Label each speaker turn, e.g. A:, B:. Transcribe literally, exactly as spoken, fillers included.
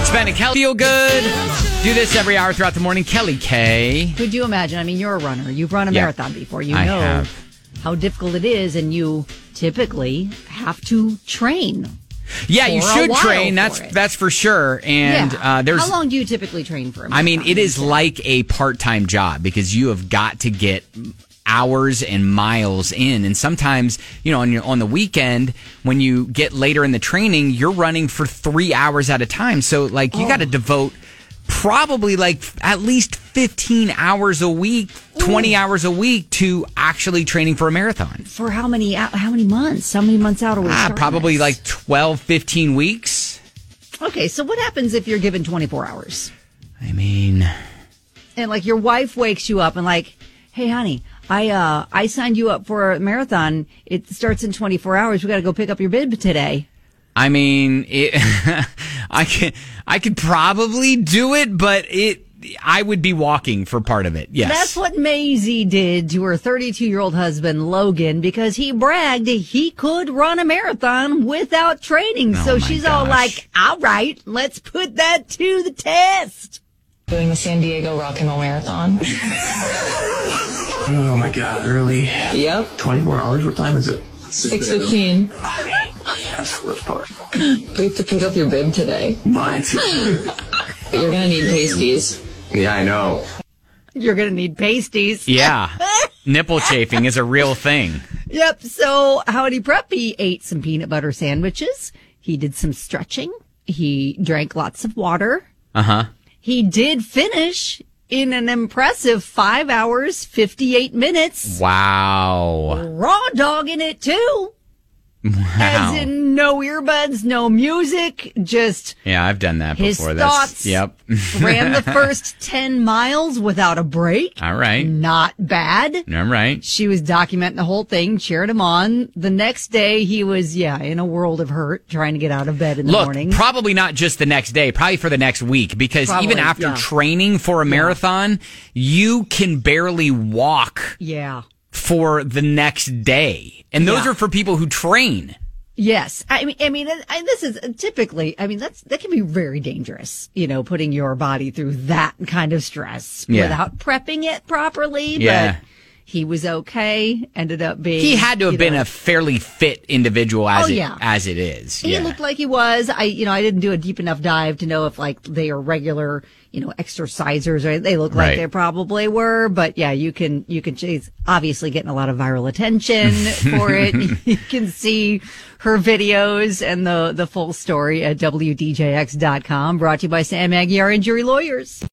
A: Ben and Kelly feel good. Do this every hour throughout the morning. Kelly K.
B: Could you imagine? I mean, you're a runner. You've run a
A: Yeah.
B: marathon before. You
A: I
B: know
A: have.
B: how difficult it is, and you typically have to train.
A: Yeah, you
B: for a
A: should
B: while
A: train.
B: for
A: That's
B: it.
A: that's for sure. And
B: yeah.
A: uh, there's.
B: How long do you typically train for a
A: I mean,
B: marathon?
A: it is like a part-time job because you have got to get hours and miles in, and sometimes, you know, on your, on the weekend when you get later in the training, you're running for three hours at a time. So, like, you
B: Oh.
A: got to devote probably like at least fifteen hours a week, twenty
B: Ooh.
A: hours a week to actually training for a marathon.
B: For how many how many months? How many months out are we
A: Ah,
B: starting
A: probably
B: this?
A: like twelve, fifteen weeks.
B: Okay, so what happens if you're given twenty-four hours?
A: I mean,
B: And like your wife wakes you up and like, hey, honey, I uh I signed you up for a marathon. It starts in twenty-four hours. We got to go pick up your bib today.
A: I mean, it, I can, I could probably do it, but it, I would be walking for part of it. Yes.
B: That's what Maisie did to her thirty-two-year-old husband, Logan, because he bragged he could run a marathon without training.
A: Oh,
B: so
A: my
B: she's all
A: gosh.
B: like, all right, let's put that to the test.
C: Doing the San Diego Rock and Roll Marathon.
D: Oh my god, early.
C: Yep.
D: twenty-four hours, what time is it?
C: six fifteen.
D: That's the worst part.
C: We have to pick up your bib today.
D: Mine.
C: You're gonna need pasties.
D: Yeah, I know.
B: You're going to need pasties.
A: Yeah. Nipple chafing is a real thing.
B: Yep. So Howdy Prep, he ate some peanut butter sandwiches. He did some stretching. He drank lots of water.
A: Uh-huh.
B: He did finish in an impressive five hours, fifty-eight minutes.
A: Wow.
B: Raw dogging it too.
A: Wow.
B: As in no earbuds, no music, just
A: Yeah, I've done that
B: his
A: before.
B: thoughts.
A: That's, yep.
B: Ran the first ten miles without a break.
A: All right.
B: Not bad.
A: All right.
B: She was documenting the whole thing, cheering him on. The next day, he was, yeah, in a world of hurt, trying to get out of bed in the
A: Look,
B: morning.
A: probably not just the next day, probably for the next week, because
B: Probably,
A: even after
B: yeah.
A: training for a marathon, you can barely walk
B: yeah.
A: for the next day. And those
B: Yeah.
A: are for people who train.
B: Yes. I mean, I mean, I, this is typically, I mean, that's, that can be very dangerous, you know, putting your body through that kind of stress
A: Yeah.
B: without prepping it properly.
A: Yeah.
B: But he was okay, ended up being.
A: He had to have
B: you
A: been
B: know,
A: a fairly fit individual as
B: Oh,
A: it,
B: yeah.
A: as it is.
B: He
A: yeah.
B: looked like he was. I, you know, I didn't do a deep enough dive to know if like they are regular, you know, exercisers or they look like
A: Right.
B: they probably were. But yeah, you can, you can, she's obviously getting a lot of viral attention for it. You can see her videos and the, the full story at W D J X dot com, brought to you by Sam Aguiar and Jury Lawyers.